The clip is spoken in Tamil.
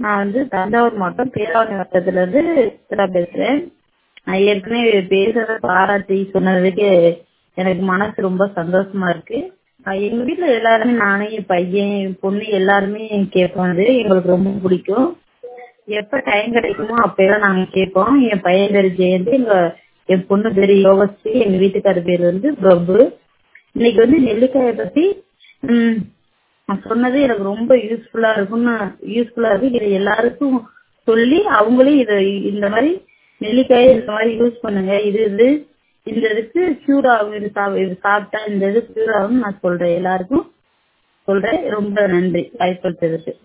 நான் தஞ்சாவூர் மாவட்டம் பேராவூரணி வட்டத்திலிருந்து சித்ரா பேசுறேன். நான் ஏற்கனவே பேசுறத பாராட்டி சொன்னதுக்கு எனக்கு மனசு ரொம்ப சந்தோஷமா இருக்கு. எங்க வீட்டுல எல்லாருமே, நானே, என் பையன், என் பொண்ணு எல்லாருமே கேட்போம். அது எங்களுக்கு ரொம்ப பிடிக்கும். எப்ப டைம் கிடைக்குமோ அப்பெல்லாம் நாங்க கேட்போம். என் பையன் பேரு ஜெயந்தி, என் பொண்ணு பேரு யோகஸ்ரீ, எங்க வீட்டுக்கார பேரு பிரபு. இன்னைக்கு நெல்லிக்காயை பத்தி சொன்னது எனக்கு ரொம்ப யூஸ்ஃபுல்லா இருக்கு. இதை எல்லாருக்கும் சொல்லி அவங்களும் இந்த மாதிரி நெல்லிக்காயை இந்த மாதிரி யூஸ் பண்ணுங்க. இந்த இதுக்கு கியூர் ஆகும், இது சாப்பிட்டா இந்த இது கியூர் ஆகும் நான் சொல்றேன், எல்லாருக்கும் சொல்றேன். ரொம்ப நன்றி வாய்ப்பளித்ததுக்கு.